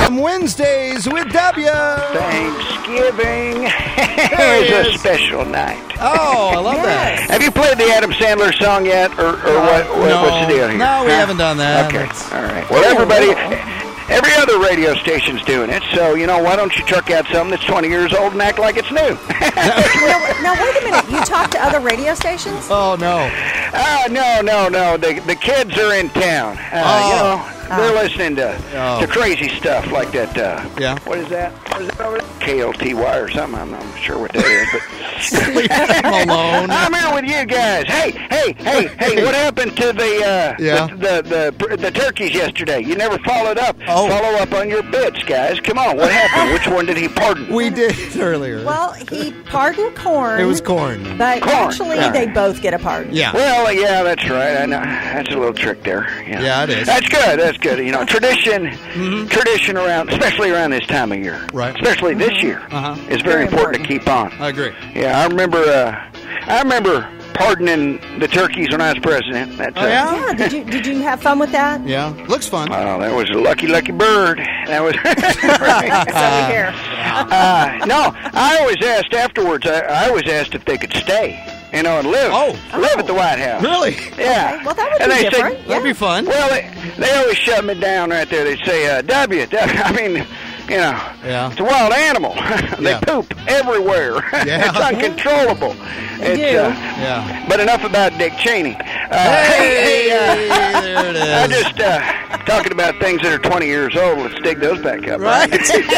a.m. Wednesdays with W. Thanksgiving is a special night. Oh, I love that. Have you played the Adam Sandler song yet, or what's the deal here? No, we haven't done that. Okay, all right. Well, every other radio station's doing it, so, why don't you truck out something that's 20 years old and act like it's new? Now, wait a minute. You talk to other radio stations? Oh, no. No. The kids are in town. They're listening to crazy stuff like that. What is that? What is that over there? KLTY or something. I'm not sure what that is, but Leave them alone. I'm here with you guys. Hey! What happened to the turkeys yesterday? You never followed up. Oh. Follow up on your bits, guys. Come on. What happened? Which one did he pardon? We did earlier. Well, he pardoned corn. It was corn. But Corn. actually, they both get a pardon. Yeah. Well, yeah, that's right. I know. That's a little trick there. Yeah, it is. That's good. Tradition around, especially around this time of year. Right. Especially this year. It's very important to keep on. I agree. Yeah, I remember pardoning the turkeys when I was president. That's, Yeah. Did you have fun with that? Yeah. Looks fun. Oh, that was a lucky bird. That was. So we hear. No, I always asked afterwards. I always asked if they could stay, and live at the White House. Really? Yeah. Okay. Well, that would And be they different. Say, That'd be fun. Well, they always shut me down right there. They say, W. I mean, Yeah. it's a wild animal. They poop everywhere. Yeah. It's uncontrollable. They do. Yeah. But enough about Dick Cheney. There it is. I'm just talking about things that are 20 years old. Let's dig those back up. Right.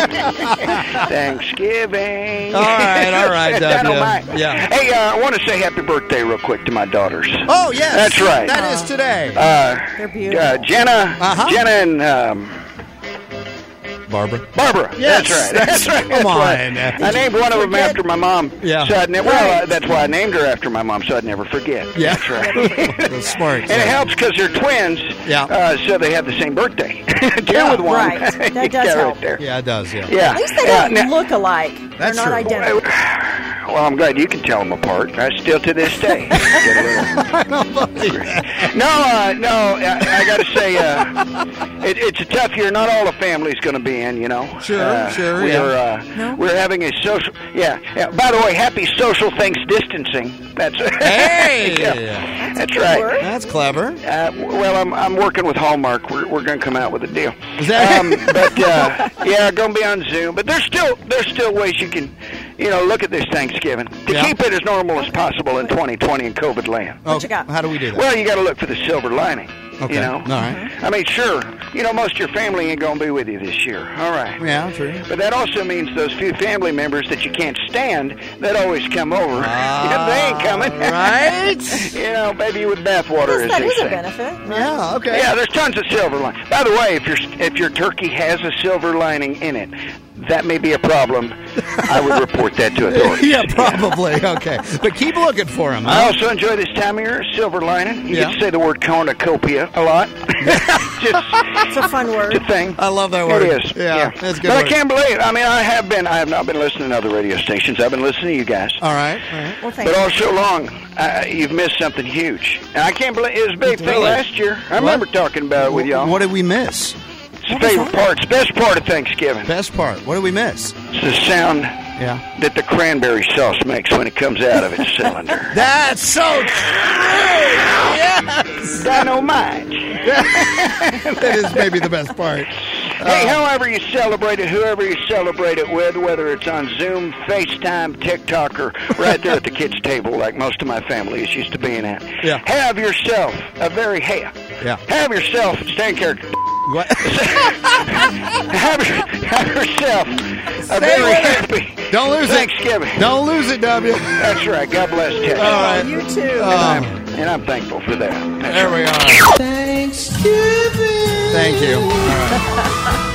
Thanksgiving. All right, I don't W. mind. Yeah. Hey, I want to say happy birthday real quick to my daughters. Oh, yes. That's right. That is today. They're beautiful. Jenna and Barbara. That's Yes. right. That's right. Come on. I named one of them after my mom. Yeah. So that's why I named her after my mom, so I'd never forget. Yeah. That's right. That's smart. And it helps because they're twins. Yeah. So they have the same birthday. Two with one. Right. That does help. Right there. Yeah, it does, yeah. Yeah. At least they don't Now- look alike. That's They're not true. identical. Well, I'm glad you can tell them apart. Still to this day. No, I got to say, it's a tough year. Not all the family's going to be in, Sure, We're having a social, By the way, happy social things distancing. That's Hey! That's right. word. That's clever. Well, I'm working with Hallmark. We're going to come out with a deal. Is that Going to be on Zoom. But there's still ways you can, look at this Thanksgiving to keep it as normal as possible in 2020 in COVID land. What you got? How do we do that? Well, you got to look for the silver lining. Okay. All right. I mean, sure. Most of your family ain't going to be with you this year. All right. Yeah, true. But that also means those few family members that you can't stand that always come over. They ain't coming. Right? Baby with bathwater, as That they is say. a benefit. Right? Yeah, okay. Yeah, there's tons of silver lining. By the way, if your turkey has a silver lining in it, that may be a problem. I would report that to authorities. Yeah, probably. Okay. But keep looking for him. I also enjoy this time of year, silver lining. You Yeah. get to say the word cornucopia a lot. It's a fun word. It's a thing. I love that word. It is. Yeah, that's good. But word. I can't believe it. I mean, I have not been listening to other radio stations. I've been listening to you guys. All right. Well, thank But you. all so long, you've missed something huge. And I can't believe it was a big thing Really? last year. I remember talking about it with y'all. What did we miss? It's the favorite part. It's the best part of Thanksgiving. Best part. What did we miss? It's the sound Yeah. that the cranberry sauce makes when it comes out of its cylinder. That's so true. Yes. Dynamite. That is maybe the best part. Hey, however you celebrate it, whoever you celebrate it with, whether it's on Zoom, FaceTime, TikTok, or right there at the kids' table like most of my family is used to being at. Yeah. Have yourself a very, have yourself, stay in character. What? Have yourself a very happy Don't lose Thanksgiving. it. Don't lose it, W. That's right. God bless Texas. All right. You too. And I'm thankful for that. That's There right. we are. Thanksgiving. Thank you. All right.